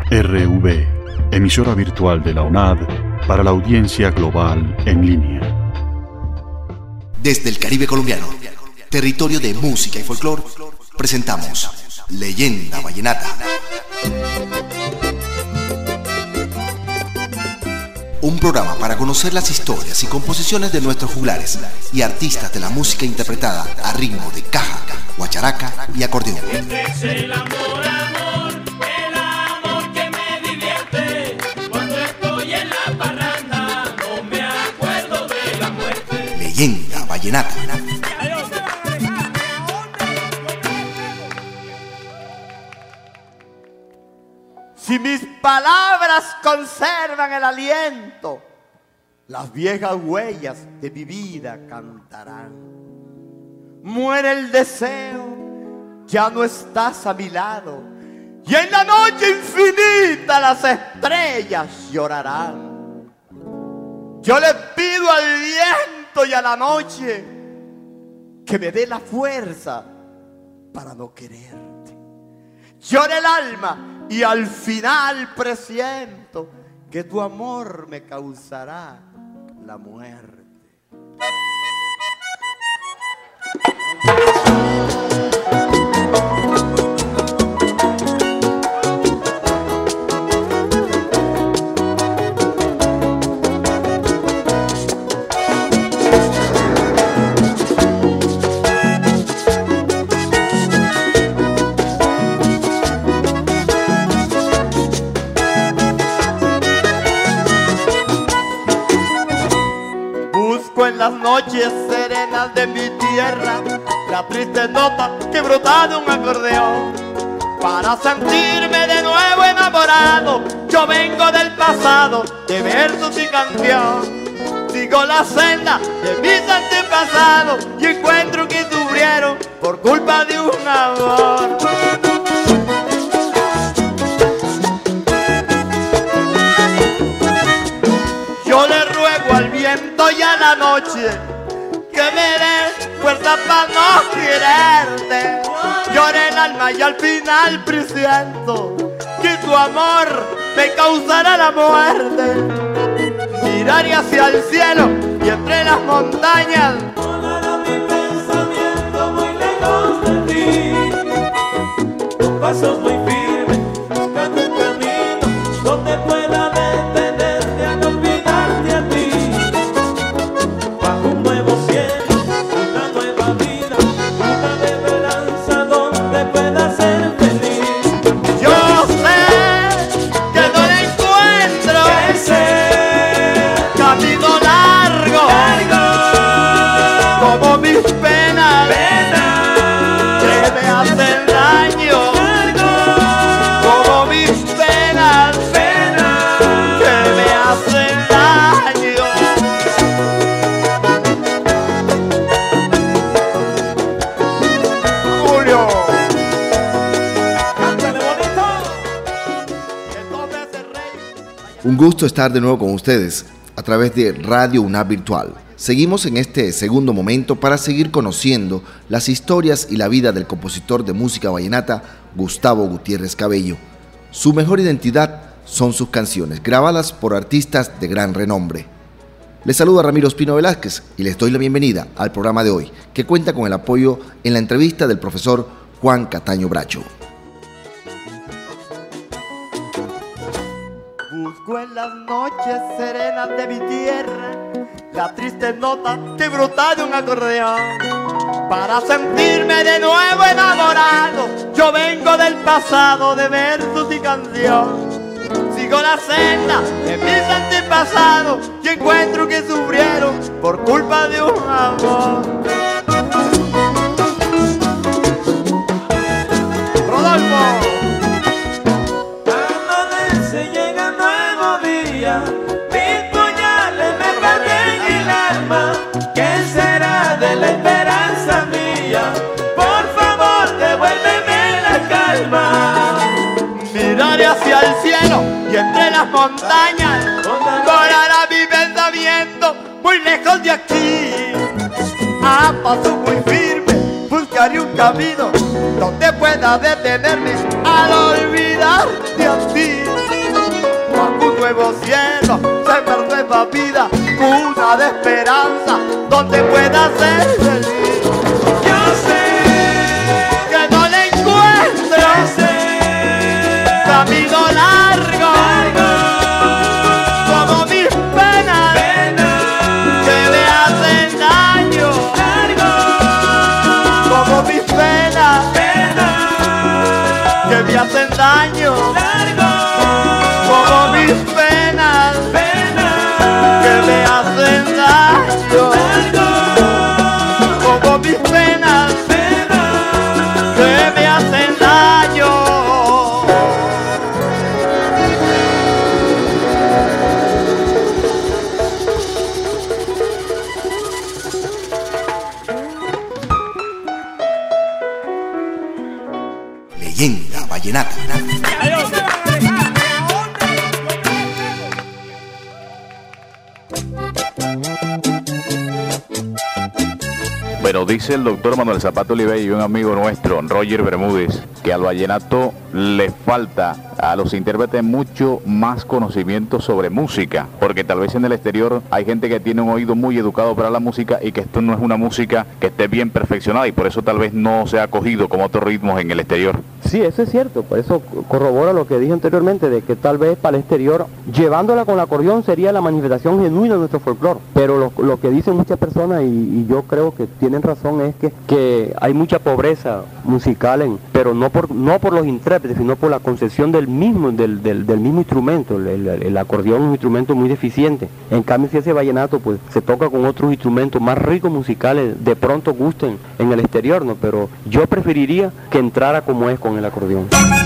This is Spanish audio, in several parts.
RV, emisora virtual de la UNAD para la audiencia global en línea. Desde el Caribe colombiano, territorio de música y folclore, presentamos Leyenda Vallenata. Un programa para conocer las historias y composiciones de nuestros juglares y artistas de la música interpretada a ritmo de caja, guacharaca y acordeón. Es el amor, amor, el amor que me divierte. Cuando estoy en la parranda no me acuerdo de la muerte. Leyenda Vallenata. Si mis palabras conservan el aliento, las viejas huellas de mi vida cantarán. Muere el deseo, ya no estás a mi lado, y en la noche infinita las estrellas llorarán. Yo le pido al viento y a la noche que me dé la fuerza para no quererte. Llora el alma y al final presiento que tu amor me causará la muerte. En las noches serenas de mi tierra, la triste nota que brota de un acordeón. Para sentirme de nuevo enamorado, yo vengo del pasado, de versos y canción. Sigo la senda de mis antepasados y encuentro que sufrieron por culpa de un amor. Yo le ruego al viento y a la noche que me dé fuerza para no quererte. Lloré el alma y al final presiento que tu amor me causará la muerte. Miraré hacia el cielo y entre las montañas Volará mi pensamiento muy lejos de ti. Con pasos muy firmes, buscando un camino donde pueda detenerte al olvidarte a ti. Bajo un nuevo cielo, una nueva vida, una esperanza donde pueda ser feliz. yo sé que no la encuentro. Camino largo, como mis penas que me hacen daño, como mis penas que me hacen daño. Julio, cántale bonito. Entonces el rey. Un gusto estar de nuevo con ustedes a través de Radio UNAD Virtual. Seguimos en este segundo momento para seguir conociendo las historias y la vida del compositor de música vallenata Gustavo Gutiérrez Cabello. Su mejor identidad son sus canciones, grabadas por artistas de gran renombre. Les saluda Ramiro Espino Velázquez y les doy la bienvenida al programa de hoy, que cuenta con el apoyo en la entrevista del profesor Juan Cataño Bracho. Busco en las noches serenas de mi tierra la triste nota que brota de un acordeón. Para sentirme de nuevo enamorado, yo vengo del pasado de versos y canción. Sigo la senda de mis antepasados y encuentro que sufrieron por culpa de un amor. Rodolfo. Amanece, llega nuevo día, mis puñales me parten el alma. ¿Qué será de la esperanza mía? Por favor, devuélveme la calma. Miraré hacia el cielo y entre las montañas volará mi pensamiento muy lejos de aquí. A paso muy firme buscaré un camino donde pueda detenerme al olvidarte a ti. nuevo cielo, sembrar nueva vida, una de esperanza, donde pueda ser feliz. Yo sé Que no le encuentro camino largo, como mis penas que me hacen daño, como mis penas que me hacen daño, como mis penas que me hacen daño, como mis penas que me hacen daño. Leyenda vallenata. Pero dice el doctor Manuel Zapata Olivey y un amigo nuestro, Roger Bermúdez, que al vallenato le falta a los intérpretes mucho más conocimiento sobre música, porque tal vez en el exterior hay gente que tiene un oído muy educado para la música y que esto no es una música que esté bien perfeccionada y por eso tal vez no se ha acogido como otros ritmos en el exterior. Sí, eso es cierto, por eso corrobora lo que dije anteriormente, de que tal vez para el exterior, llevándola con el acordeón sería la manifestación genuina de nuestro folclore, pero lo que dicen muchas personas, y yo creo que tienen razón, es que hay mucha pobreza musical, pero no por los intérpretes, sino por la concepción del mismo instrumento. El acordeón es un instrumento muy deficiente, en cambio si ese vallenato pues se toca con otros instrumentos más ricos musicales, de pronto gusten en el exterior, ¿no? Pero yo preferiría que entrara como es con el acordeón.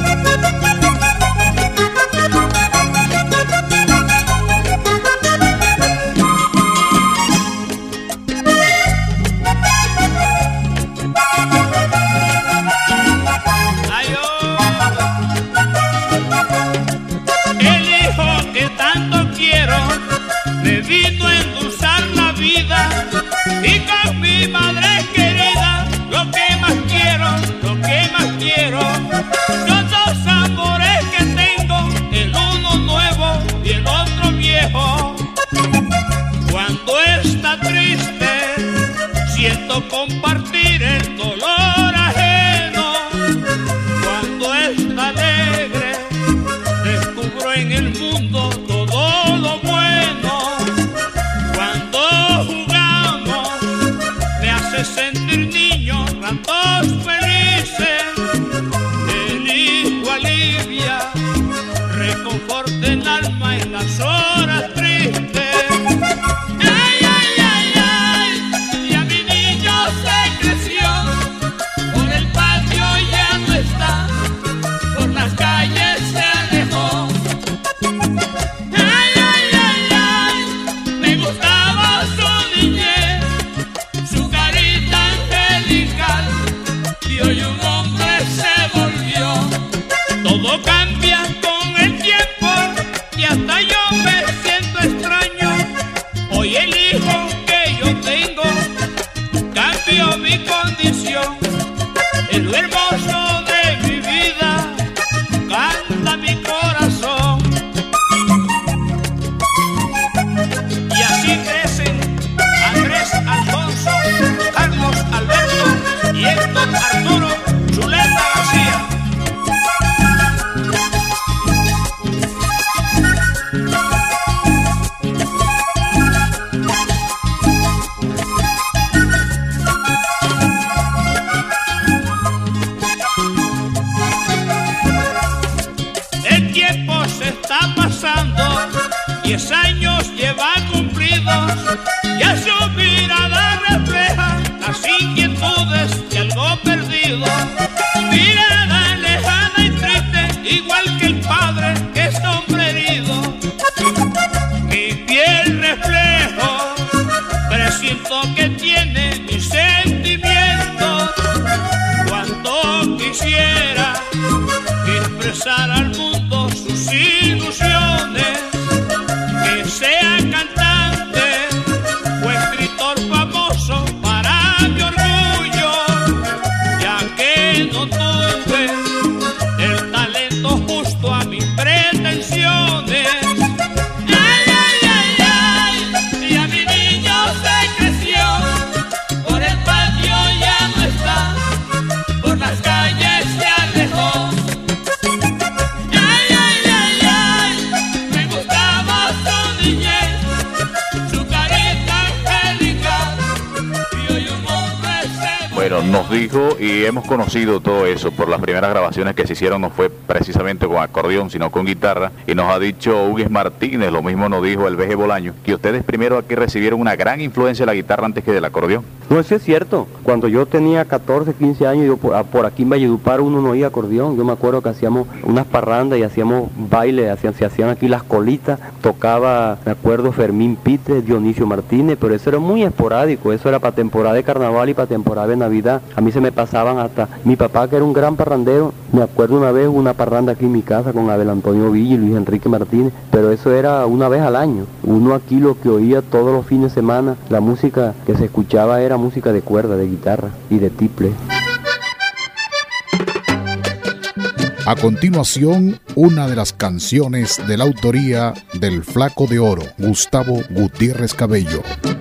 El hijo que tanto quiero me vino a endulzar la vida, y con mi madre querida lo que más quiero son dos amores que tengo, el uno nuevo y el otro viejo. Cuando está triste siento compartir el dolor ajeno, cuando está alegre descubro en el mundo todo lo bueno, cuando jugamos me hace sentir niño, ratos felices, el hijo alivia, reconforta el alma en las horas tristes. Ay, ay, ay, ay, ya mi niño se creció, por el patio ya no está, por las calles se alejó. Ay, ay, ay, ay, me gustaba su niñez, su carita angelical, y hoy un hombre se volvió. Todo cambia con el tiempo y hasta yo me siento extraño. Hoy el hijo que yo tengo cambió mi condición. En lo hermoso de mi vida canta mi corazón. Y así crecen Andrés Alfonso, Carlos Alberto y Héctor Arturo Zuleta García. El tiempo se está pasando, 10 años lleva cumplidos, ya su mirada refleja las inquietudes de algo perdido. Mirada lejana y triste, igual que el padre que es hombre herido. Mi piel reflejo, presiento que tiene mis sentimientos. Cuanto quisiera expresar al mundo sus ilusiones, que dijo, y hemos conocido todo eso por las primeras grabaciones que se hicieron, no fue precisamente con acordeón, sino con guitarra, y nos ha dicho Hugues Martínez, lo mismo nos dijo el Veje Bolaño, que ustedes primero aquí recibieron una gran influencia de la guitarra antes que del acordeón. No, eso es cierto. Cuando yo tenía 14, 15 años, yo por aquí en Valledupar uno no oía acordeón. Yo me acuerdo que hacíamos unas parrandas y hacíamos baile, se hacían aquí las colitas, tocaba, me acuerdo, Fermín Pitre, Dionisio Martínez, pero eso era muy esporádico, eso era para temporada de carnaval y para temporada de Navidad. A mí se me pasaban hasta mi papá, que era un gran parrandero. Me acuerdo una vez una parranda aquí en mi casa con Abel Antonio Villa y Luis Enrique Martínez, pero eso era una vez al año. Uno aquí lo que oía todos los fines de semana, la música que se escuchaba era música de cuerda, de guitarra y de tiple. A continuación, una de las canciones de la autoría del Flaco de Oro, Gustavo Gutiérrez Cabello.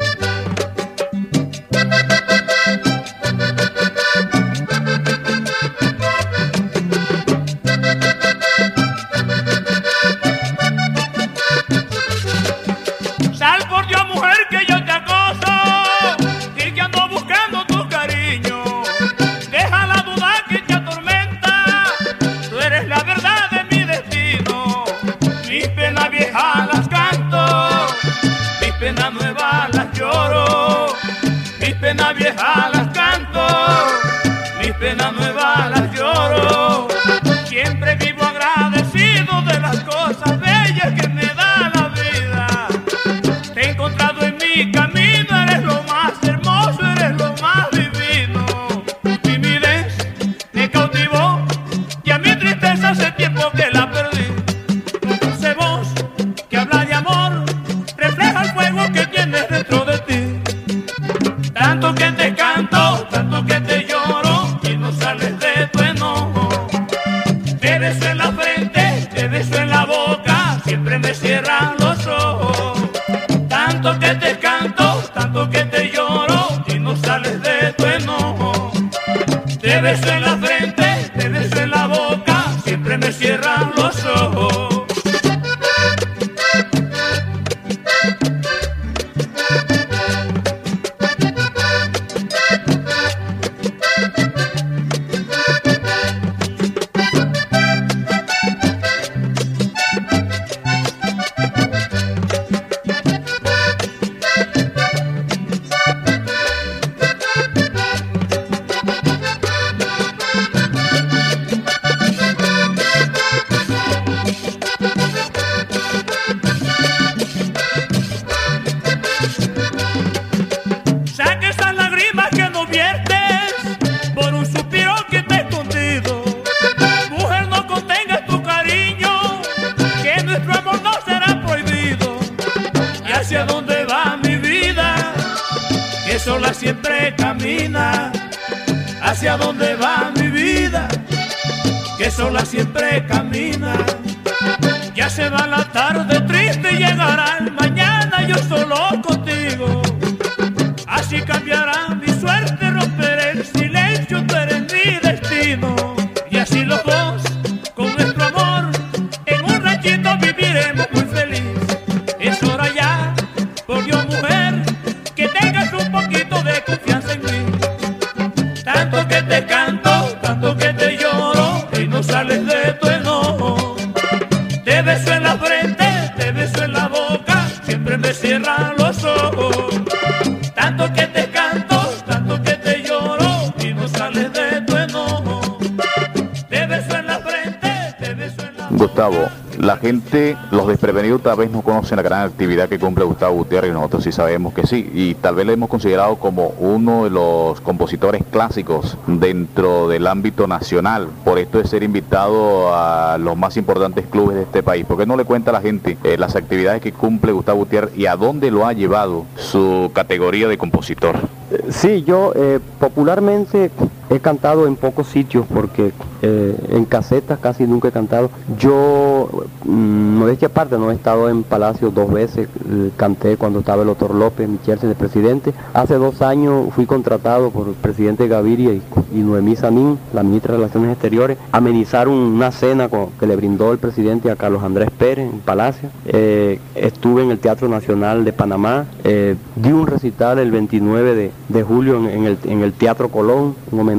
Sal por Dios, mujer, que yo te acoso, y que ando buscando tu cariño. Deja la duda que te atormenta, tú eres la verdad de mi destino. Mis penas viejas las canto, mis penas nuevas las lloro. Mis penas viejas las canto, mis penas nuevas las lloro. Siempre vivo agradecido de las cosas bellas que me da la vida. Te he encontrado en mi camino, eres lo más hermoso, eres lo más divino. Tu timidez me cautivó y a mi tristeza hace tiempo que la perdí. Tu dulce voz que habla de amor refleja el fuego que tienes dentro de ti. Tanto que te canto, tanto que te lloro y no sales de tu enojo. Te beso en la frente, te beso en la boca, siempre me cierran los ojos. Tanto que te canto, tanto que te lloro y no sales de tu enojo. Te beso en la frente, te beso en la boca, siempre me cierran los ojos. Saque esas lágrimas que no viertes por un suspiro que te he escondido. Mujer, no contengas tu cariño, que nuestro amor no será prohibido. ¿Y hacia dónde va mi vida? Que sola siempre camina. ¿Hacia dónde va mi vida? Que sola siempre camina. Ya se va la tarde triste y llegará el mañana, yo solo contigo. Así cambiará mi suerte, romperé el silencio, tú eres mi destino. Y así los dos, con nuestro amor, en un ranchito viviremos muy feliz. Es hora ya, por Dios, mujer, que tengas un poquito de confianza en mí. Tanto que te canto, tanto que te lloro, y no sales de tu enojo. Te beso en la frente, te beso en la boca, siempre me cierran los ojos. Tanto que te canto, tanto que te lloro y no sales de tu enojo. Te beso en la frente, te beso en la boca. Gustavo, la gente, los desprevenidos tal vez no conocen la gran actividad que cumple Gustavo Gutiérrez y nosotros sí sabemos que sí, y tal vez le hemos considerado como uno de los compositores clásicos dentro del ámbito nacional, por esto de ser invitado a los más importantes clubes de este país. ¿Por qué no le cuenta a la gente las actividades que cumple Gustavo Gutiérrez y a dónde lo ha llevado su categoría de compositor? Sí, yo popularmente he cantado en pocos sitios porque en casetas casi nunca he cantado. Yo, modestia aparte, no he estado en Palacio 2 veces, canté cuando estaba el doctor López Michelsen de presidente. Hace 2 años fui contratado por el presidente Gaviria y Noemí Sanín, la ministra de Relaciones Exteriores, a amenizar una cena que le brindó el presidente a Carlos Andrés Pérez en Palacio. Estuve en el Teatro Nacional de Panamá, di un recital el 29 de julio en el Teatro Colón, un homenaje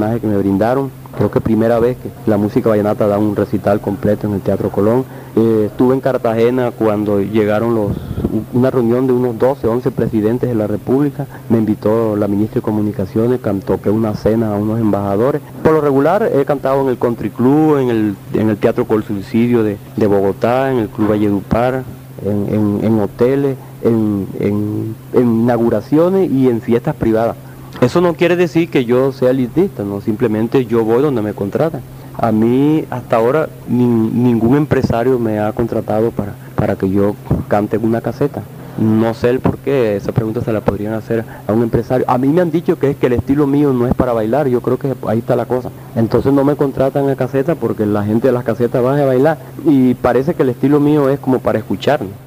homenaje que me brindaron. Creo que primera vez que la música vallenata da un recital completo en el Teatro Colón. Estuve en Cartagena cuando llegaron una reunión de unos 12, 11 presidentes de la República. Me invitó la ministra de Comunicaciones, toqué una cena a unos embajadores. Por lo regular he cantado en el Country Club, en el Teatro Col Subsidio de Bogotá, en el Club Valledupar, en hoteles, en inauguraciones y en fiestas privadas. Eso no quiere decir que yo sea elitista, no, simplemente yo voy donde me contratan. A mí hasta ahora ningún empresario me ha contratado para que yo cante en una caseta. No sé el por qué, esa pregunta se la podrían hacer a un empresario. A mí me han dicho que es que el estilo mío no es para bailar, yo creo que ahí está la cosa. Entonces no me contratan en caseta porque la gente de las casetas va a bailar y parece que el estilo mío es como para escuchar, ¿no?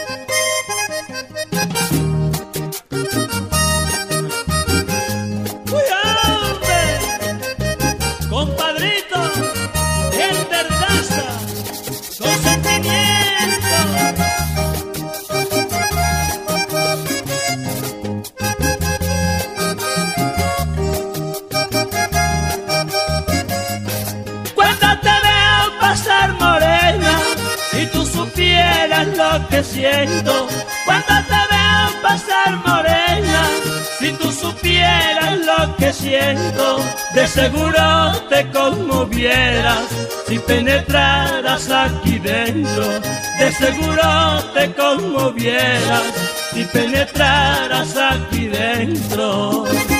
Lo que siento cuando te veo pasar morena, si tú supieras lo que siento, de seguro te conmovieras si penetraras aquí dentro, de seguro te conmovieras si penetraras aquí dentro.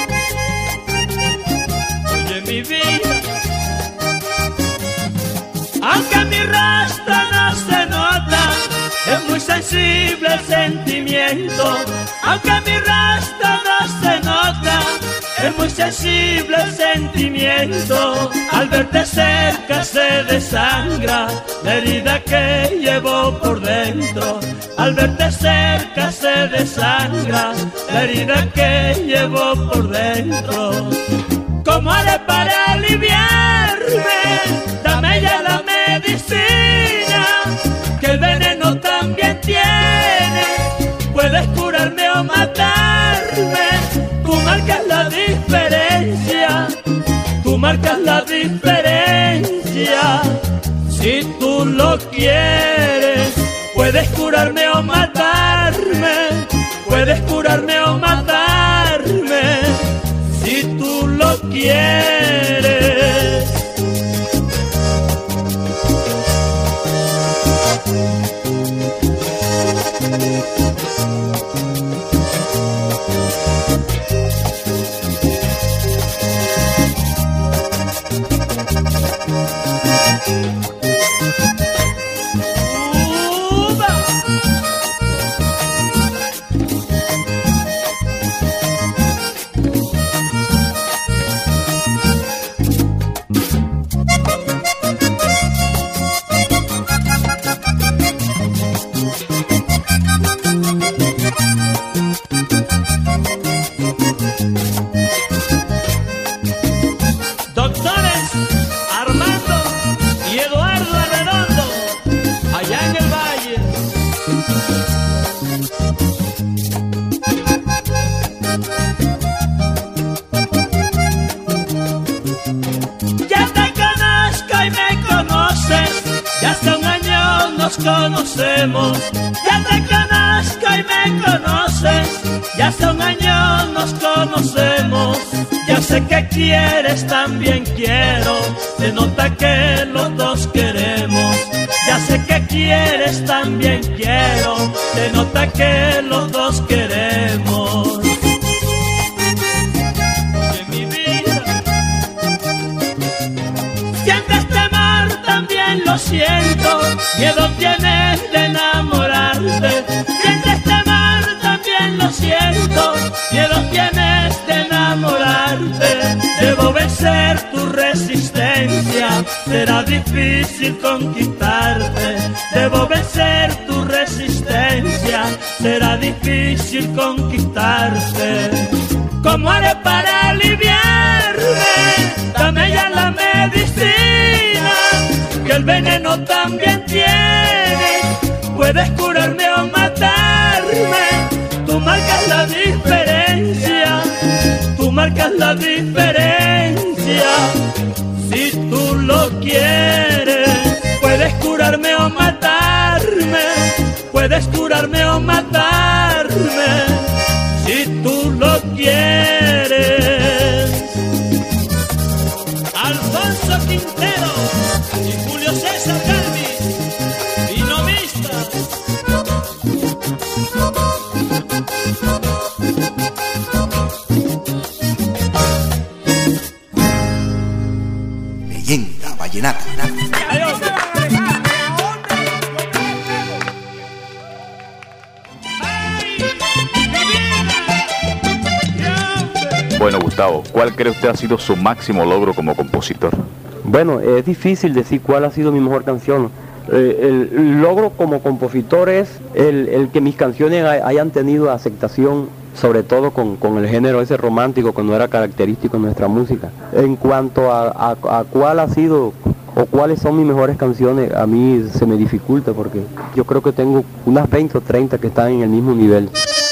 Oye mi vida, aunque mi rostro no se nota, es muy sensible el sentimiento, aunque mi rostro no se nota, es muy sensible el sentimiento. Al verte cerca se desangra la herida que llevo por dentro. Al verte cerca se desangra la herida que llevo por dentro. ¿Cómo haré para aliviarme? Dame ya la medicina, que el veneno también tiene, puedes curarme o matarme. Tú marcas la diferencia, tú marcas la diferencia. Si tú lo quieres, puedes curarme o matarme, puedes curarme o matarme. Si tú lo quieres. Conocemos, ya te conozco y me conoces, ya hace un año nos conocemos, ya sé que quieres, también quiero, se nota que los dos queremos, ya sé que quieres, también quiero, se nota que los dos queremos. Oye mi vida, sientes temor, también lo siento, miedo tienes de enamorarte, sientes temor, también lo siento, miedo tienes de enamorarte, debo vencer tu resistencia, será difícil conquistarte, debo vencer tu resistencia, será difícil conquistarte. ¿Cómo haré para aliviarme? Dame ya la medicina, que el veneno también tiene, puedes curarme o matarme. Tú marcas la diferencia, tú marcas la diferencia. lo quieres, puedes curarme o matarme, puedes curarme o matarme, si tú lo quieres. Alfonso Quintero y Julio César Galvis, Dinomistas. Leyenda vallenata. Bueno, Gustavo, ¿cuál cree usted ha sido su máximo logro como compositor? Bueno, es difícil decir cuál ha sido mi mejor canción. El logro como compositor es el que mis canciones hayan tenido aceptación, sobre todo con el género ese romántico que no era característico en nuestra música. En cuanto a cuál ha sido o cuáles son mis mejores canciones, a mí se me dificulta porque yo creo que tengo unas 20 o 30 que están en el mismo nivel.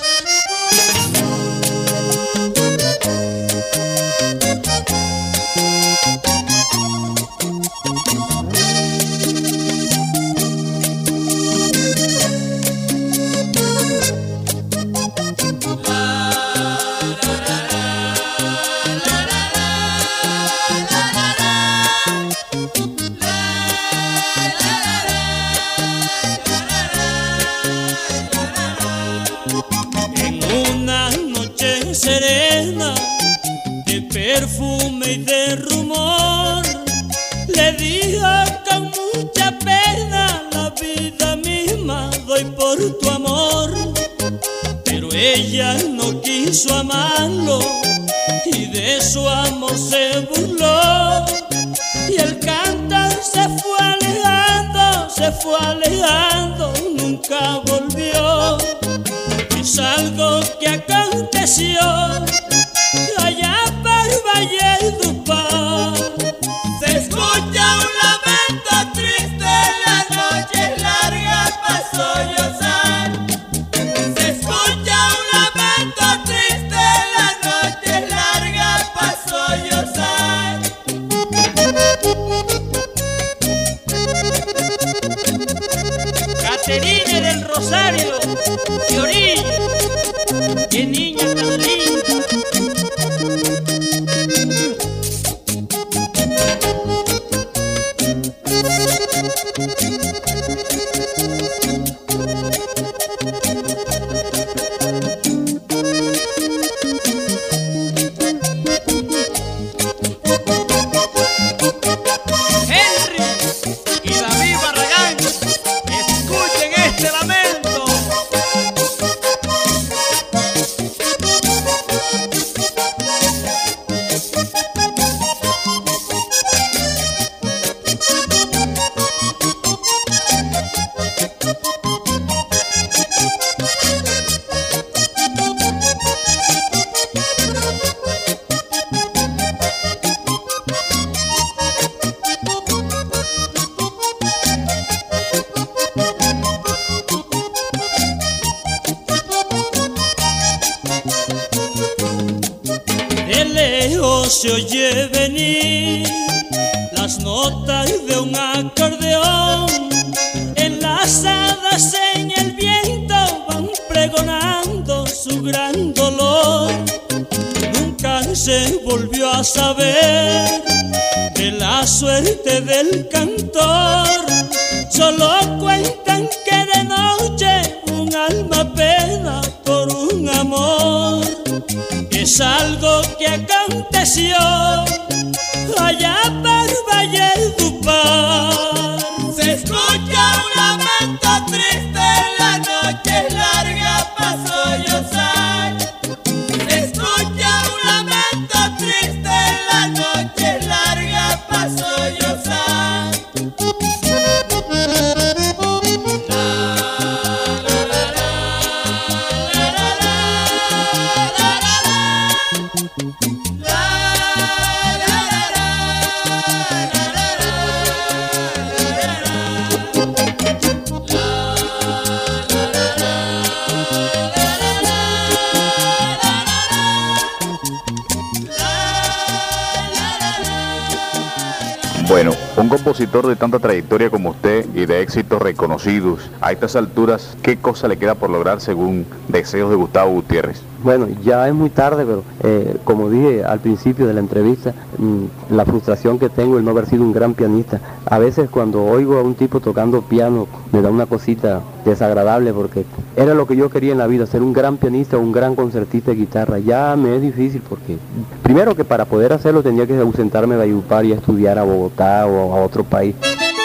Serena, de perfume y de rumor, le dijo con mucha pena, la vida misma doy por tu amor. Pero ella no quiso amarlo y de su amor se burló, y el cantar se fue alejando, nunca volvió. Es algo que aconteció allá por Valledupar. Se escucha un lamento triste, la noche es larga pa' sollozar. Se escucha un lamento triste, la noche es larga pa' sollozar. Caterine del Rosario, de Orilla, qué niña tan linda. Henry y David Barragán, escuchen este lamento. De lejos se oye venir las notas de un acordeón, enlazadas en el viento van pregonando su gran dolor. Nunca se volvió a saber de la suerte del cantor, solo cuentan que de noche un alma pena por un amor. Es algo que aconteció allá por Valledupar. Se escucha un lamento triste, la noche es larga pa' sollozar. Se escucha un lamento triste, la noche es larga pa' sollozar. La compositor de tanta trayectoria como usted y de éxitos reconocidos, a estas alturas, ¿qué cosa le queda por lograr según deseos de Gustavo Gutiérrez? Bueno, ya es muy tarde, pero como dije al principio de la entrevista, la frustración que tengo el no haber sido un gran pianista. A veces cuando oigo a un tipo tocando piano me da una cosita desagradable porque era lo que yo quería en la vida, ser un gran pianista o un gran concertista de guitarra. Ya me es difícil porque primero que para poder hacerlo tenía que ausentarme de Valledupar y estudiar a Bogotá o a otro país.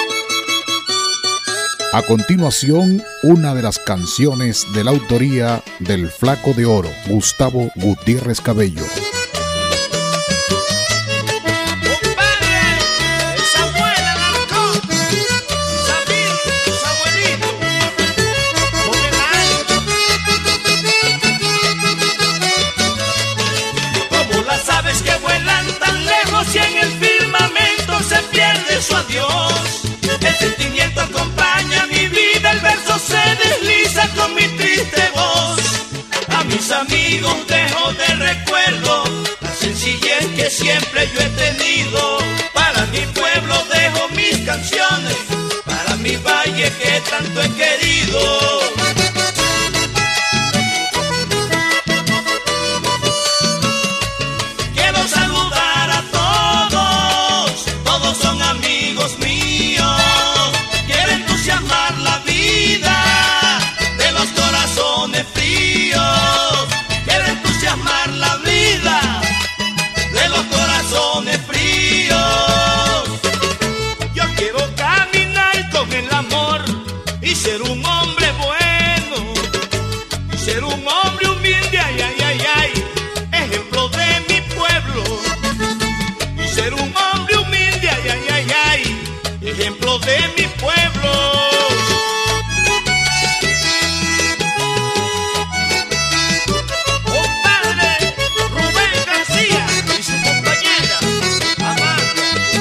A continuación, una de las canciones de la autoría del Flaco de Oro, Gustavo Gutiérrez Cabello. Como las aves que vuelan tan lejos y en el firmamento se pierde su adiós. El sentimiento acompaña mi vida, el verso se desliza con mi triste voz. A mis amigos dejo de recuerdo la sencillez que siempre yo he tenido. Para mi pueblo dejo mis canciones, para mi valle que tanto he querido. Quiero saludar a todos, todos son amigos míos. Quiero entusiasmar la vida de los corazones fríos. Quiero entusiasmar la vida de los corazones fríos. Yo quiero caminar con el amor y ser un hombre bueno, y ser un hombre humilde, ay, ay, ay, ay, ejemplo de mi pueblo. Y ser un hombre humilde, ay, ay, ay, ay, ejemplo de mi pueblo. Compadre Rubén García y su compañera Amanda.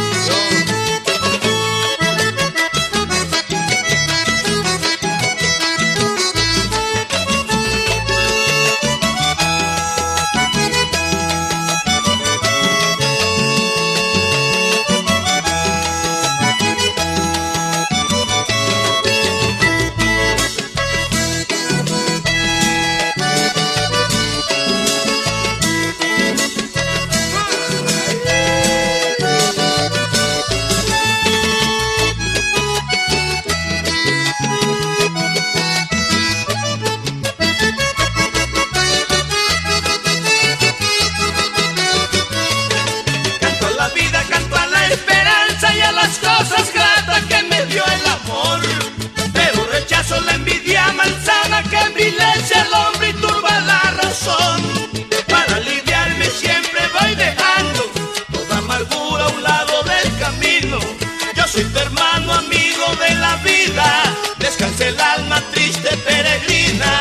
Canto a la vida, canto a la esperanza y a las cosas gratas que me dio el amor. Pero rechazo la envidia malsana que envilece al hombre y turba la razón. Para aliviarme siempre voy dejando toda amargura a un lado del camino. Yo soy tu hermano, amigo de la vida, descanse el alma triste peregrina.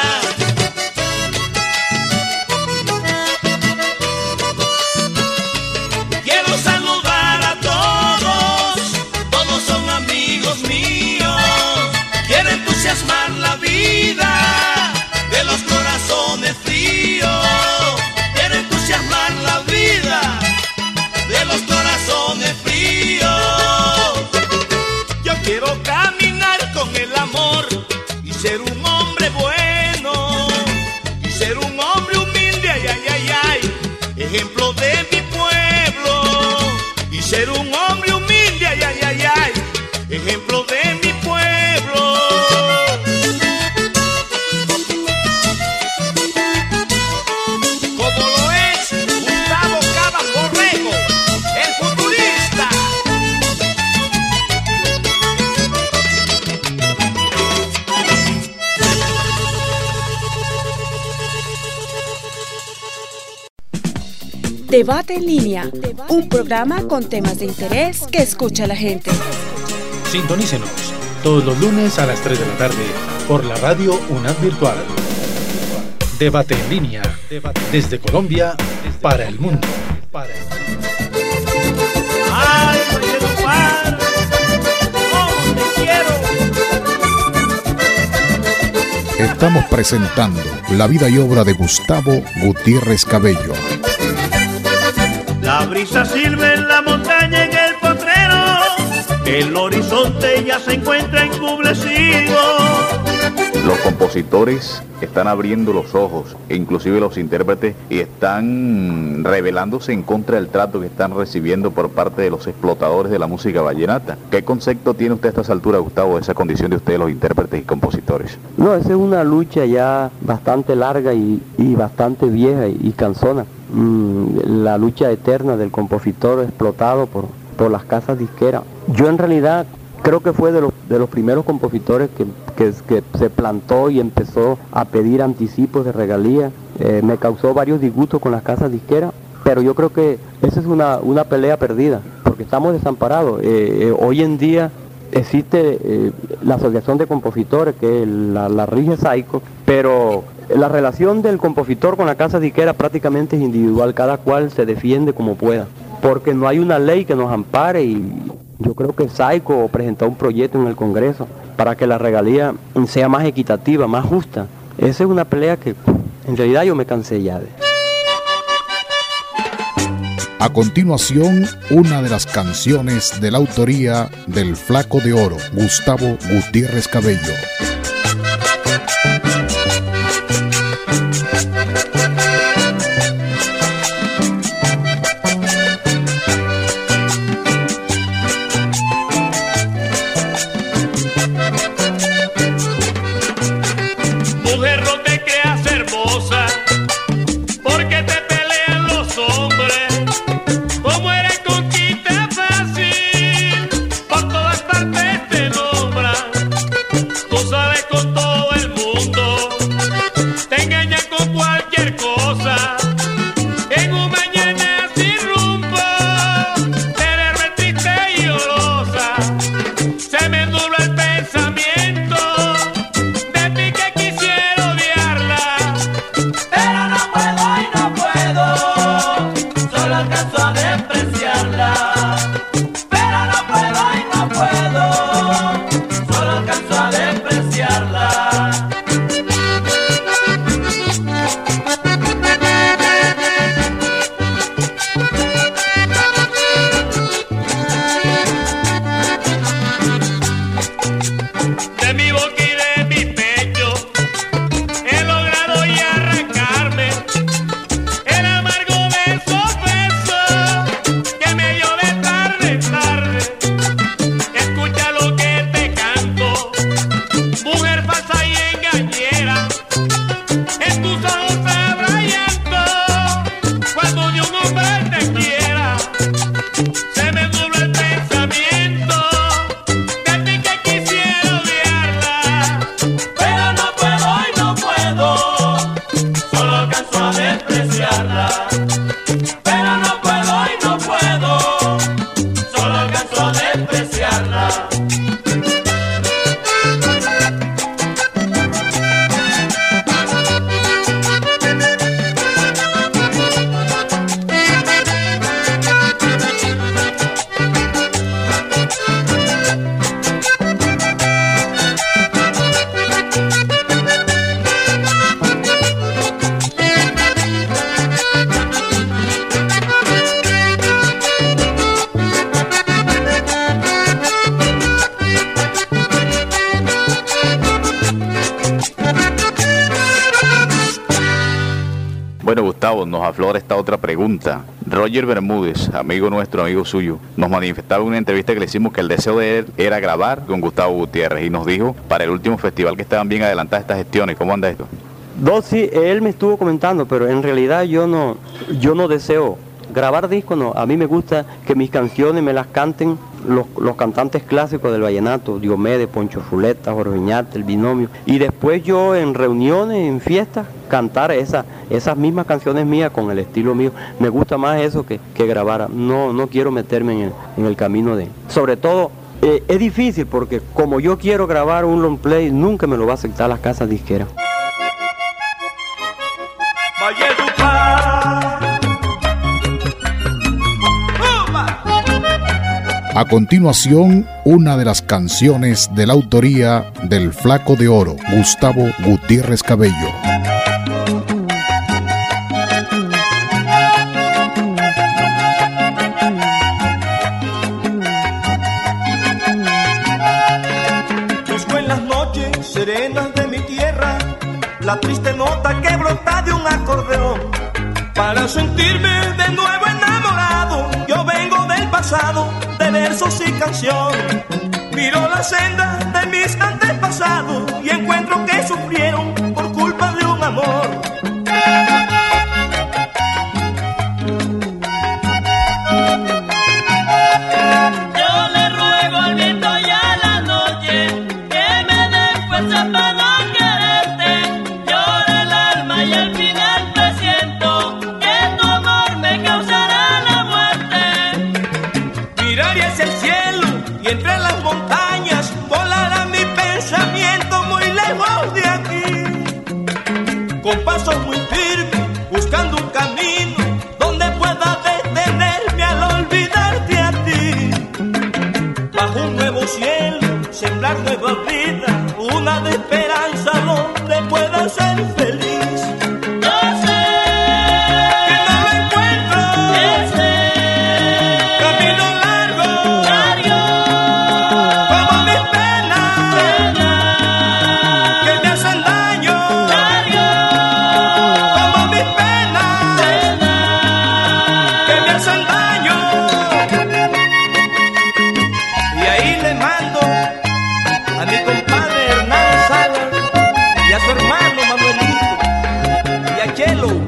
Quiero saludar a todos, todos son amigos míos. Quiero entusiasmar la vida de los corazones fríos. Quiero entusiasmar la vida de los corazones fríos. Yo quiero caminar con el amor y ser un hombre bueno, y ser un hombre humilde, ay, ay, ay, ay, ejemplo de mi pueblo. Y ser un hombre humilde, ay, ay, ay, ay, ejemplo de mi pueblo. Como lo es Gustavo Cabas Borrego, el futurista. Debate en línea, un programa con temas de interés que escucha la gente. Sintonícenos todos los lunes a las 3 de la tarde por la radio UNAD Virtual. Debate en línea, desde Colombia para el mundo. Ay, Valledupar, cómo te quiero. Estamos presentando la vida y obra de Gustavo Gutiérrez Cabello. La brisa silba en la montaña, en el potrero, El horizonte ya se encuentra encubrecido. Los compositores están abriendo los ojos, e inclusive los intérpretes, y están rebelándose en contra del trato que están recibiendo por parte de los explotadores de la música vallenata. ¿Qué concepto tiene usted a estas alturas, Gustavo, de esa condición de ustedes, los intérpretes y compositores? No, esa es una lucha ya bastante larga y bastante vieja y cansona. La lucha eterna del compositor explotado por las casas disqueras. Yo en realidad creo que fue de los primeros compositores que se plantó y empezó a pedir anticipos de regalías. Me causó varios disgustos con las casas disqueras, pero yo creo que esa es una pelea perdida, porque estamos desamparados. Hoy en día existe la Asociación de Compositores, que es la rige SAICO, pero la relación del compositor con la casa disquera prácticamente es individual, cada cual se defiende como pueda, porque no hay una ley que nos ampare, y yo creo que SAICO presentó un proyecto en el Congreso para que la regalía sea más equitativa, más justa. Esa es una pelea que en realidad yo me cansé ya de. A continuación, una de las canciones de la autoría del Flaco de Oro, Gustavo Gutiérrez Cabello. Mujer, no te creas hermosa, porque te pelean los hombres. Como eres conquista fácil, por todas partes te nombran. Tú sabes, con todo el mundo te engañan con cualquier cosa. En un mañana sin rumbo, eres triste y olosa. Se me nubla el pensamiento de ti, que quisiera odiarla, pero no puedo y no puedo, solo alcanzo a despreciarla. Pero no puedo y no puedo, solo alcanzo a despreciarla. De mi boca y de mi pecho he logrado ya arrancarme el amargo de esos besos que me dio de tarde en tarde. Escucha lo que te canto, mujer falsa y engañera. En tus ojos habrá llanto cuando ni un hombre te quiera. Se me nubla el pensamiento de ti, que quisiera odiarla, pero no puedo y no puedo, solo alcanzo a despreciarla. Pero no puedo y no puedo, solo alcanzo a despreciarla. Bueno, Gustavo, nos aflora esta otra pregunta. Roger Bermúdez, amigo nuestro, amigo suyo, nos manifestaba en una entrevista que le hicimos que el deseo de él era grabar con Gustavo Gutiérrez, y nos dijo para el último festival que estaban bien adelantadas estas gestiones. ¿Cómo anda esto? No, sí, él me estuvo comentando, pero en realidad yo no deseo grabar discos, no. A mí me gusta que mis canciones me las canten los cantantes clásicos del vallenato, Diomedes, Poncho Zuleta, Jorge Oñate, El Binomio, y después yo en reuniones, en fiestas, cantar esas mismas canciones mías con el estilo mío. Me gusta más eso que grabar. No quiero meterme en el camino de... Sobre todo, es difícil porque como yo quiero grabar un long play, nunca me lo va a aceptar las casas disqueras. A continuación, una de las canciones de la autoría del Flaco de Oro, Gustavo Gutiérrez Cabello. serenas de mi tierra, la triste nota que brota de un acordeón. Para sentirme de nuevo enamorado, yo vengo del pasado, de versos y canción. Miro la senda de mis antepasados y encuentro que sufrieron por culpa de un amor. Yo le ruego al viento y a la noche que me den fuerza para no quererte. Llora el alma y al final presiento que tu amor me causará la muerte. Miraré hacia el cielo y entre las montañas volará mi pensamiento muy lejos de aquí. Con pasos muy firmes, buscando un camino donde pueda detenerme al olvidarte a ti. Bajo un nuevo cielo, sembrar nueva vida, una de esperanza donde pueda ser feliz. Yo sé que no lo encuentro, ese camino largo, largo como mis penas, pena, que me hacen daño, largo como mis penas, pena, que me hacen daño. Y ahí le mando a mi compadre Hernán Salas y a su hermano Manuelito y a Chelo.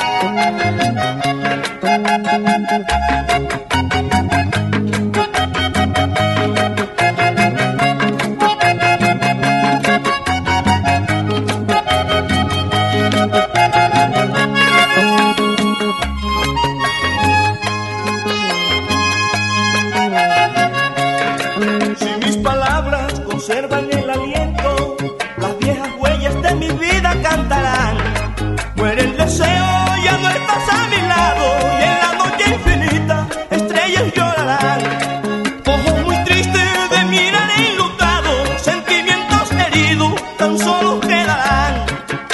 Si mis palabras conservan el aliento, las viejas huellas de mi vida cantarán. Muere el deseo, ya no estás a mi lado, y en la noche infinita estrellas llorarán. Ojos muy tristes de mirar enlutados, sentimientos heridos tan solo quedarán.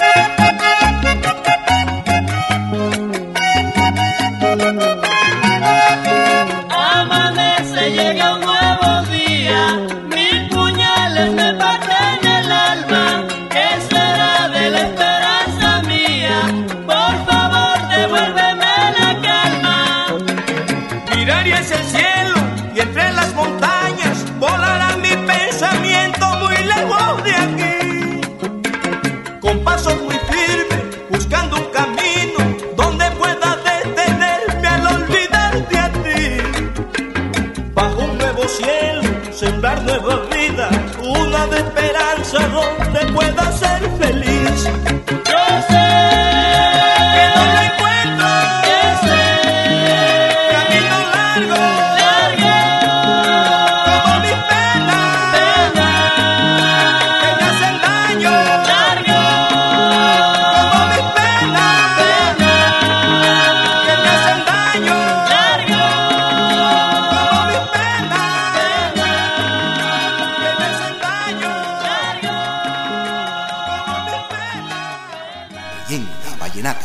amanece, llega un nuevo día, mil puñales me parten el alma. ¿Qué será de la esperanza mía? Por favor, devuélveme la calma. Miraré hacia el cielo y entre las montañas volará mi pensamiento muy lejos de aquí. Con pasos muy firmes, buscando un camino donde pueda detenerme al olvidarte a ti. Bajo un nuevo cielo, sembrar nueva vida, una de esperanza donde pueda ser feliz. Yo sé Que no lo encuentro, ese camino largo, largo como mis penas, pena, que me hacen daño, largo como mis penas, pena, que me hacen daño, largo como mis penas, pena, que me hacen daño, largo. como mis penas. Leyenda vallenata.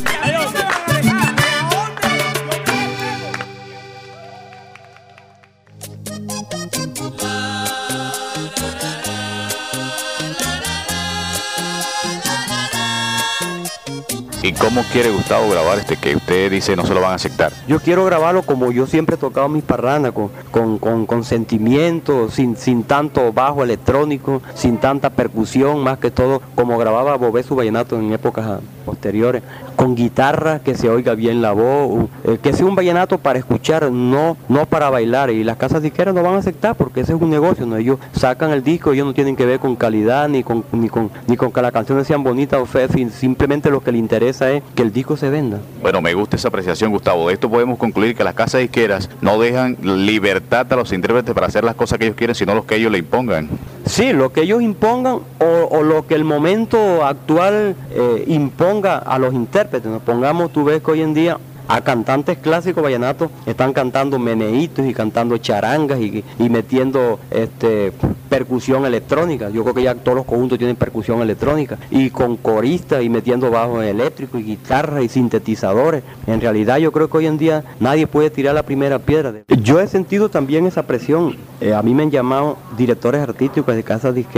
¿Y cómo quiere Gustavo grabar este que usted dice no se lo van a aceptar? Yo quiero grabarlo como yo siempre he tocado mis parranas, con sentimiento, sin tanto bajo electrónico, sin tanta percusión, más que todo como grababa Bobé su vallenato en épocas posteriores, con guitarra, que se oiga bien la voz, que sea un vallenato para escuchar, no para bailar. Y las casas disqueras no van a aceptar porque ese es un negocio, ¿no? Ellos sacan el disco, ellos no tienen que ver con calidad, ni con que las canciones sean bonitas o feas, simplemente lo que les interesa es que el disco se venda. Bueno, me gusta esa apreciación, Gustavo. De esto podemos concluir que las casas disqueras no dejan libertad a los intérpretes para hacer las cosas que ellos quieren, sino los que ellos le impongan. Sí, lo que ellos impongan o lo que el momento actual imponga a los intérpretes. Nos pongamos, tú ves que hoy en día a cantantes clásicos vallenatos están cantando meneitos y cantando charangas y metiendo percusión electrónica. Yo creo que ya todos los conjuntos tienen percusión electrónica y con coristas y metiendo bajos eléctricos y guitarras y sintetizadores. En realidad yo creo que hoy en día nadie puede tirar la primera piedra. Yo he sentido también esa presión. A mí me han llamado directores artísticos de casas disqueras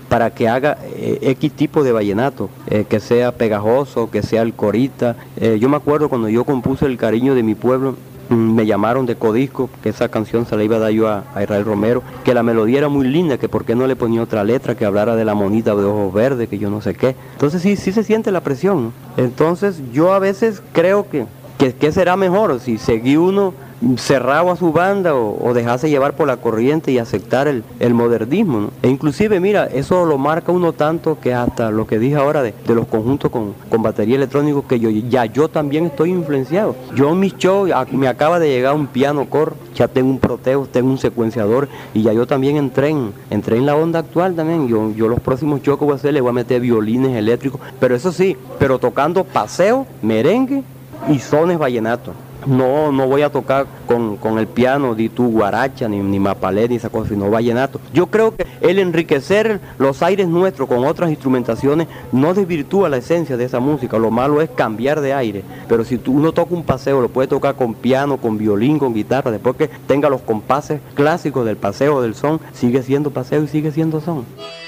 para que haga X tipo de vallenato, que sea pegajoso, que sea el corita. Yo me acuerdo cuando yo compuse El cariño de mi pueblo, me llamaron de Codisco, que esa canción se la iba a dar yo a Israel Romero, que la melodía era muy linda, que por qué no le ponía otra letra que hablara de la monita de ojos verdes, que yo no sé qué. Entonces sí se siente la presión, ¿no? Entonces yo a veces creo que será mejor, si seguí uno cerrado a su banda o dejarse llevar por la corriente y aceptar el modernismo, ¿no? E inclusive, mira, eso lo marca uno tanto que hasta lo que dije ahora de los conjuntos con batería electrónica, que yo también estoy influenciado. Yo en mis shows me acaba de llegar un piano core, ya tengo un Proteo, tengo un secuenciador, y ya yo también entré en la onda actual también. Yo los próximos shows que voy a hacer le voy a meter violines eléctricos, pero eso sí, pero tocando paseo, merengue y sones vallenatos. No voy a tocar con el piano di tú guaracha, ni mapalé, ni esa cosa, sino vallenato. Yo creo que el enriquecer los aires nuestros con otras instrumentaciones no desvirtúa la esencia de esa música. Lo malo es cambiar de aire. Pero si uno toca un paseo, lo puede tocar con piano, con violín, con guitarra, después que tenga los compases clásicos del paseo, del son, sigue siendo paseo y sigue siendo son.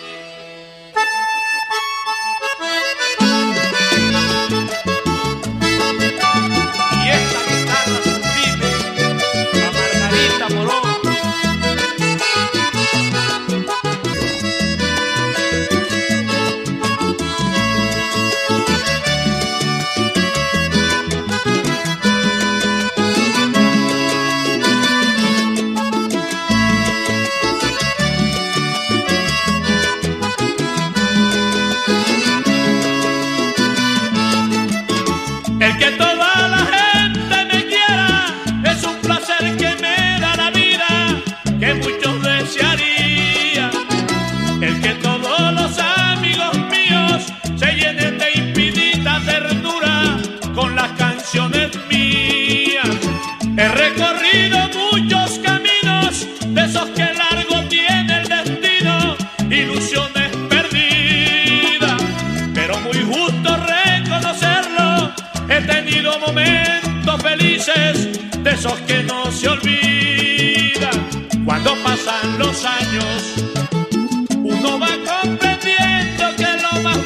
He recorrido muchos caminos, de esos que largo tiene el destino, ilusiones perdidas, pero muy justo reconocerlo, he tenido momentos felices, de esos que no se olvidan. Cuando pasan los años, uno va comprendiendo que lo más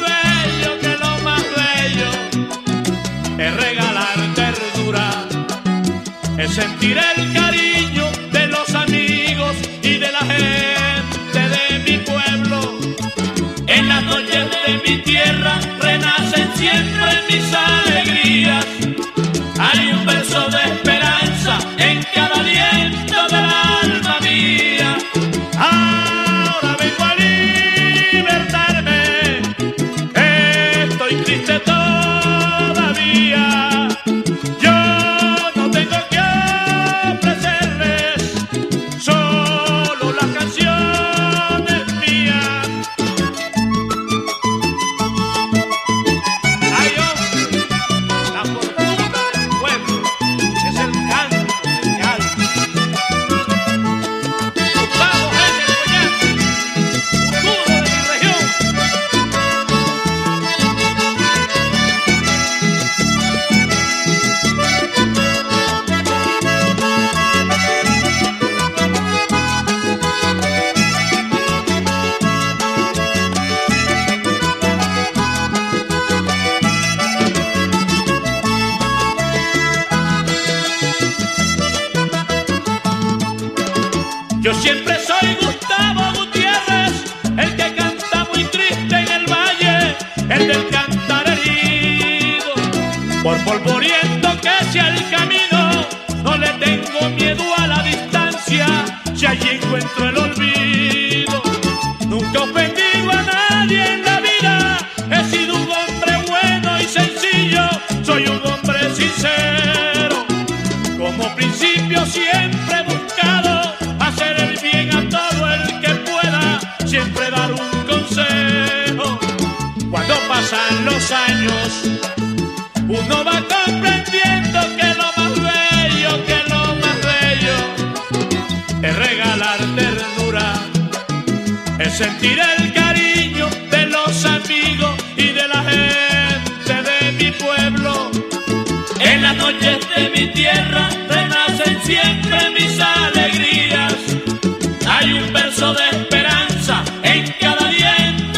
bello es regalar ternura, es sentir el cariño de los amigos y de la gente de mi pueblo. En las noches de mi tierra renacen siempre mis alegrías. Hay un verso de esperanza en cada aliento del alma mía. Ahora vengo a libertarme, estoy triste todavía. Yo no tengo que ofrecerles, solo las canciones mías. Ay, hombre, la fortuna del pueblo es el canto de mi alma. Vamos, gente Coñac, futuro de mi región. Yo siempre soy Gustavo Gutiérrez, el que canta muy triste en el valle, el del cantar herido. Por polvoriento que sea el camino, no le tengo miedo a la distancia, si allí encuentro el olvido. Nunca he ofendido a nadie en la vida, he sido un hombre bueno y sencillo, soy un hombre sincero. Como principio siempre he buscado hacer el bien a todo el que pueda, siempre dar un consejo. Cuando pasan los años, uno va comprendiendo que lo más bello es regalar ternura, es sentir el cariño de los amigos y de la gente de mi pueblo. En las noches de mi tierra renacen siempre mis alegrías. Hay un verso de esperanza en cada aliento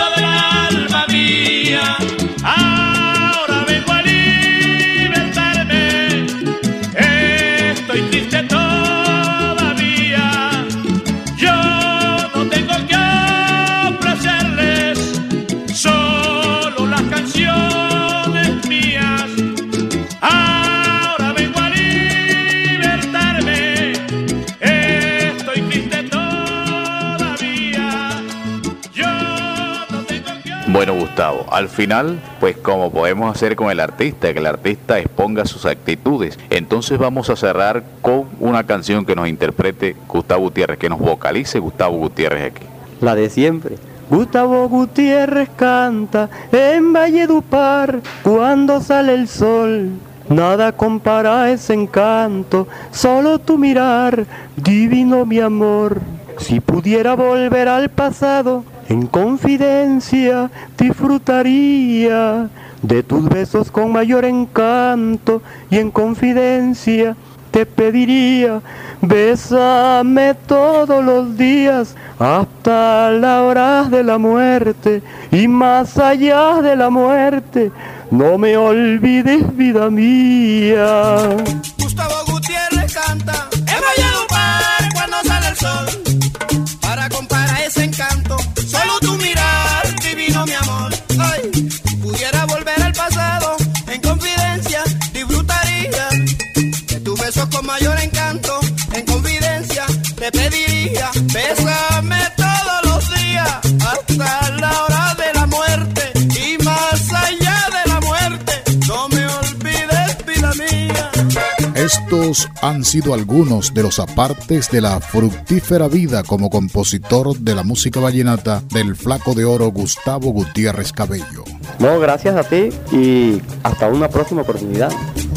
Bueno, Gustavo, al final, pues como podemos hacer con el artista, que el artista exponga sus actitudes. Entonces vamos a cerrar con una canción que nos interprete Gustavo Gutiérrez, que nos vocalice Gustavo Gutiérrez aquí. La de siempre. Gustavo Gutiérrez canta en Valledupar cuando sale el sol. Nada compara ese encanto, solo tu mirar, divino mi amor. Si pudiera volver al pasado, en confidencia disfrutaría de tus besos con mayor encanto y en confidencia te pediría, bésame todos los días hasta la hora de la muerte y más allá de la muerte, no me olvides, vida mía. Gustavo Gutiérrez canta en Valledupar cuando sale el sol. Para comparar ese encanto, solo tu mirar, divino mi amor. Ay, pudiera volver al pasado, en confidencia disfrutaría de tus besos con mayor encanto. En confidencia te pediría, bésame todos los días hasta la hora de la muerte y más allá de la muerte, no me olvides, vida mía. Estos han sido algunos de los apartes de la fructífera vida como compositor de la música vallenata del Flaco de Oro Gustavo Gutiérrez Cabello. No, gracias a ti y hasta una próxima oportunidad.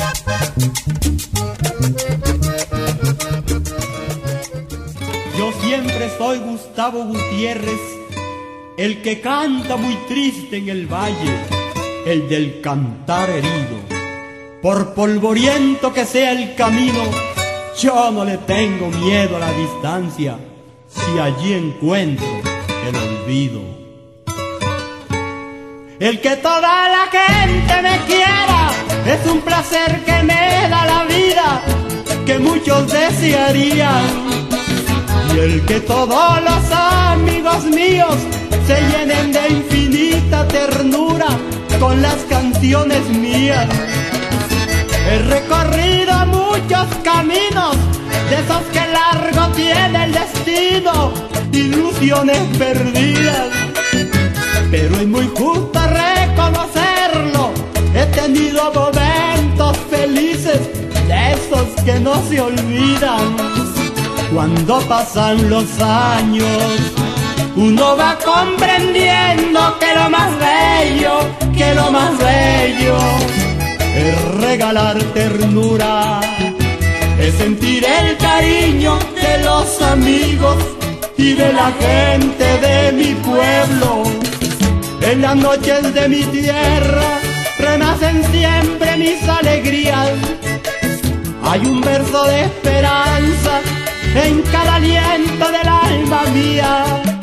Yo siempre soy Gustavo Gutiérrez, el que canta muy triste en el valle, el del cantar herido. Por polvoriento que sea el camino, yo no le tengo miedo a la distancia, si allí encuentro el olvido. El que toda la gente me quiera es un placer que me da la vida, que muchos desearían. Y el que todos los amigos míos se llenen de infinita ternura con las canciones mías. He recorrido muchos caminos, de esos que largo tiene el destino, ilusiones perdidas. Pero es muy justo reconocerlo, he tenido momentos felices, de esos que no se olvidan. Cuando pasan los años, uno va comprendiendo que lo más bello es regalar ternura, es sentir el cariño de los amigos y de la gente de mi pueblo. En las noches de mi tierra renacen siempre mis alegrías. Hay un verso de esperanza en cada aliento del alma mía.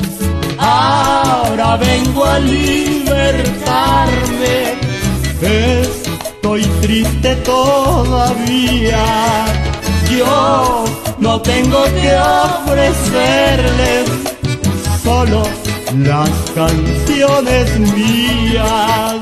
Ahora vengo a libertarme, estoy triste todavía. Yo no tengo que ofrecerles solo las canciones mías.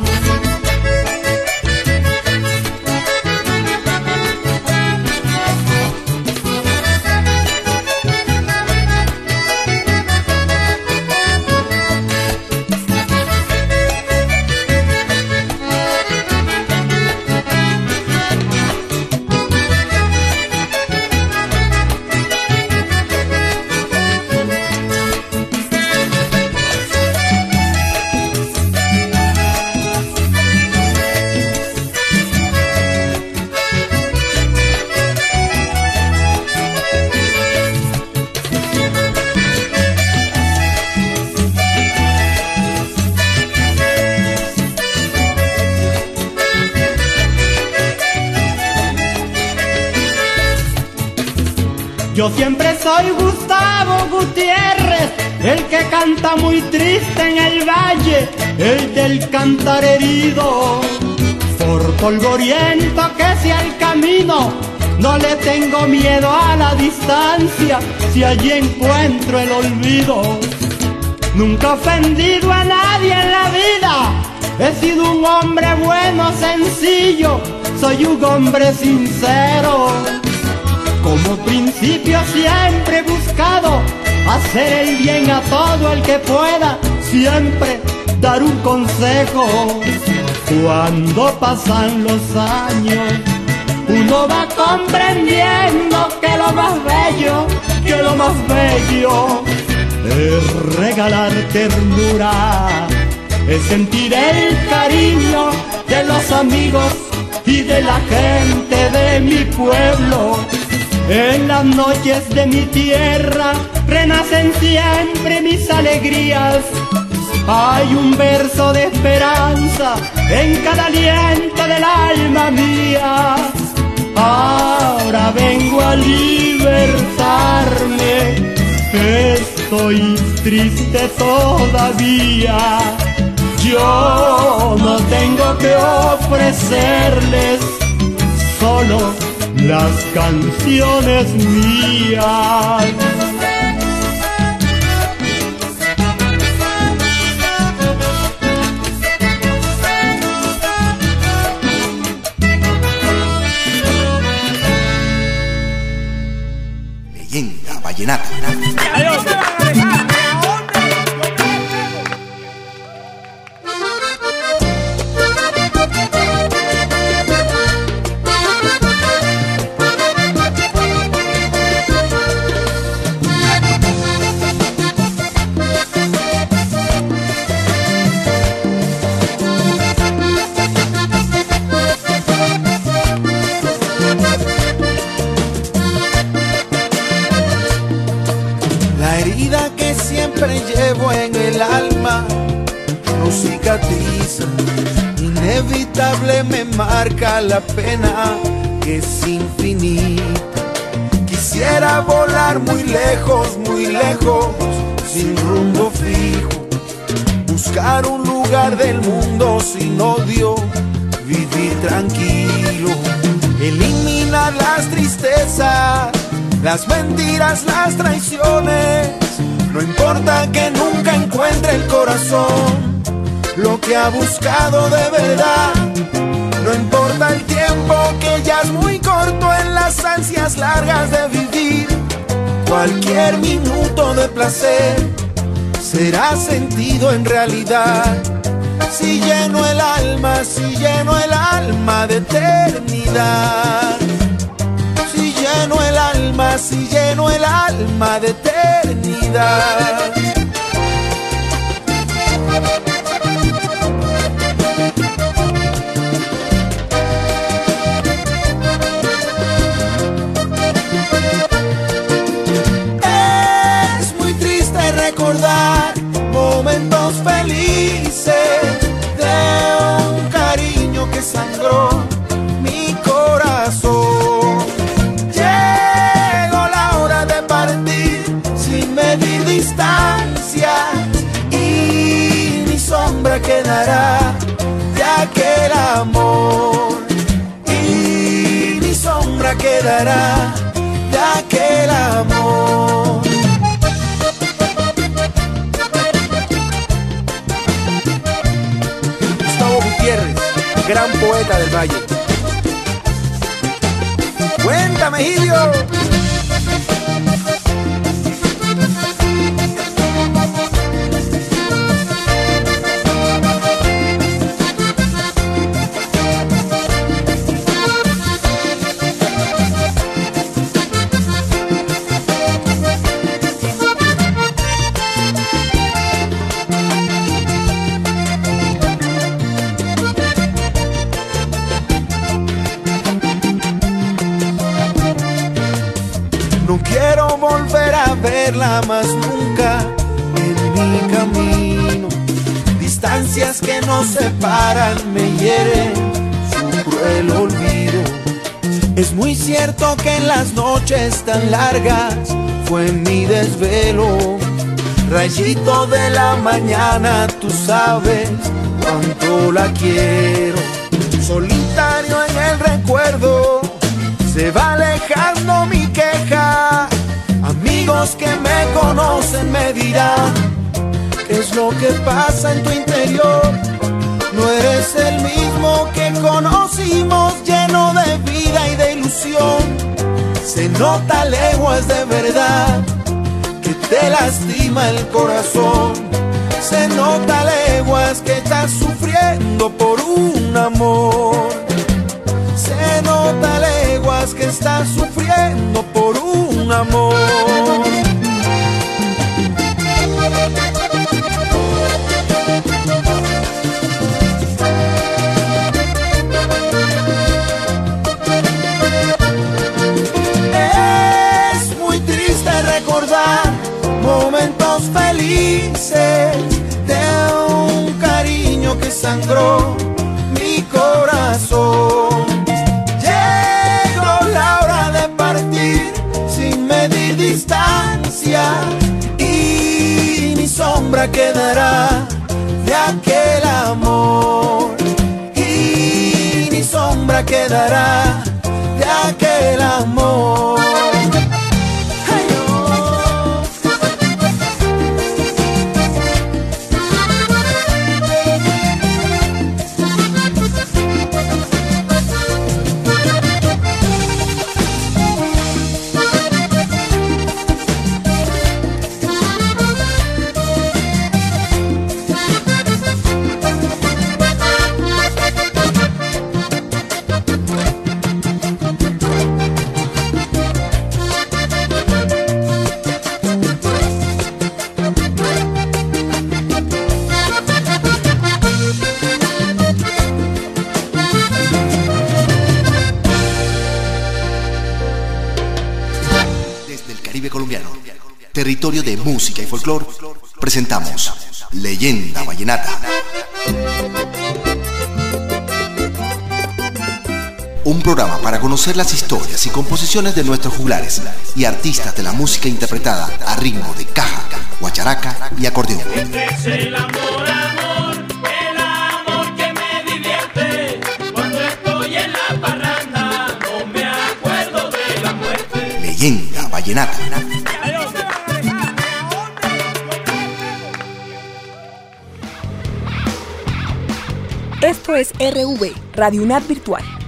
Yo siempre soy Gustavo Gutiérrez, el que canta muy triste en el valle, el del cantar herido. Por polvoriento que sea el camino, no le tengo miedo a la distancia, si allí encuentro el olvido. Nunca he ofendido a nadie en la vida, he sido un hombre bueno, sencillo, soy un hombre sincero. Como principio siempre he buscado hacer el bien a todo el que pueda, siempre dar un consejo. Cuando pasan los años, uno va comprendiendo que lo más bello es regalar ternura, es sentir el cariño de los amigos y de la gente de mi pueblo. En las noches de mi tierra renacen siempre mis alegrías. Hay un verso de esperanza en cada aliento del alma mía. Ahora vengo a libertarme, estoy triste todavía. Yo no tengo que ofrecerles solo las canciones mías. Leyenda vallenata. Llevo en el alma, no cicatriza, inevitable me marca la pena que es infinita. Quisiera volar muy lejos, sin rumbo fijo, buscar un lugar del mundo sin odio, vivir tranquilo, eliminar las tristezas, las mentiras, las traiciones. No importa que nunca encuentre el corazón lo que ha buscado de verdad. No importa el tiempo que ya es muy corto en las ansias largas de vivir. Cualquier minuto de placer será sentido en realidad. Si lleno el alma de eternidad. Si lleno el alma de eternidad. Es muy triste recordar momentos felices de un cariño que sangró mi corazón. Distancia y mi sombra quedará de aquel amor, y mi sombra quedará de aquel amor. Gustavo Gutiérrez, gran poeta del Valle. Cuéntame, Gilio. No quiero volver a verla más nunca en mi camino. Distancias que nos separan me hieren su cruel olvido. Es muy cierto que en las noches tan largas fue mi desvelo. Rayito de la mañana, tú sabes cuánto la quiero. Solitario en el recuerdo, se va alejando mi queja. Amigos que me conocen me dirán qué es lo que pasa en tu interior. No eres el mismo que conocimos, lleno de vida y de ilusión. Se nota leguas de verdad que te lastima el corazón. Se nota leguas leguas que estás sufriendo por un amor. Se nota leguas que estás sufriendo por un amor. Es muy triste recordar momentos felices de un cariño que sangró mi corazón. Llegó la hora de partir sin medir distancia y mi sombra quedará de aquel amor. Y mi sombra quedará de aquel amor. Territorio de música y folclor, presentamos Leyenda Vallenata. Un programa para conocer las historias y composiciones de nuestros juglares y artistas de la música interpretada a ritmo de caja, guacharaca y acordeón. Este es el amor, amor, el amor que me divierte. Cuando estoy en la parranda no me acuerdo de la muerte. Leyenda Vallenata. Esto es RV, Radio UNAD Virtual.